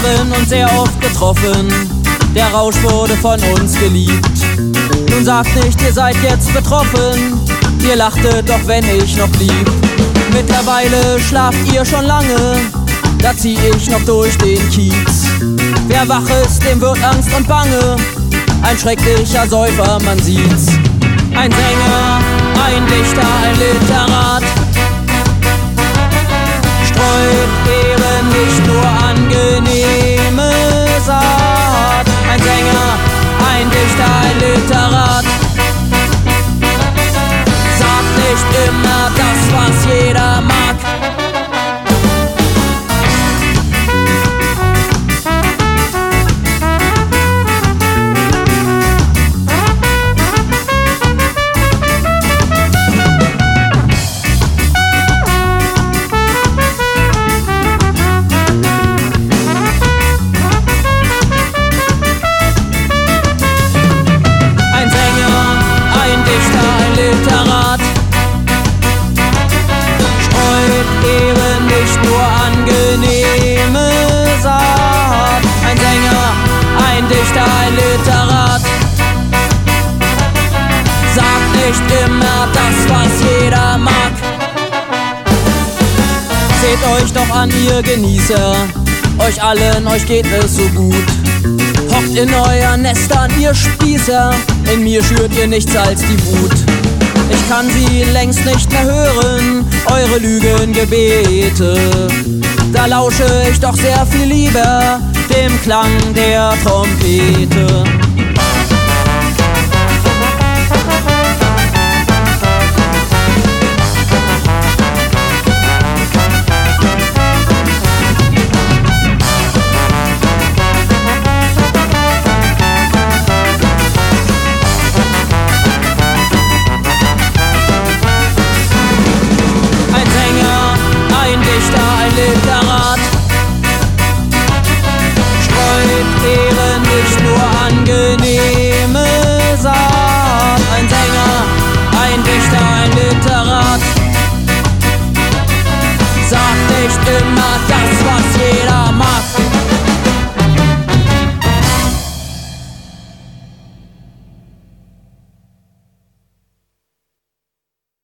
waren uns sehr oft getroffen, der Rausch wurde von uns geliebt. Nun sagt nicht, ihr seid jetzt betroffen, ihr lachtet doch, wenn ich noch blieb. Mittlerweile schlaft ihr schon lange, da zieh ich noch durch den Kiez. Wer wach ist, dem wird Angst und Bange, ein schrecklicher Säufer, man sieht's. Ein Sänger, ein Dichter, ein Literat, streut Ehren, nicht nur angenehme Saat. Ein Sänger, ein Dichter, ein Literat, sagt nicht immer das, was jeder mag. Ein Literat sagt nicht immer das, was jeder mag. Seht euch doch an, ihr Genießer, euch allen, euch geht es so gut. Hockt in euren Nestern, ihr Spießer, in mir schürt ihr nichts als die Wut. Ich kann sie längst nicht mehr hören, eure Lügengebete. Da lausche ich doch sehr viel lieber dem Klang der Trompete. Ein Sänger, ein Dichter, ein Literat, Ehren, nicht nur angenehme Saat. Ein Sänger, ein Dichter, ein Literat, sagt nicht immer das,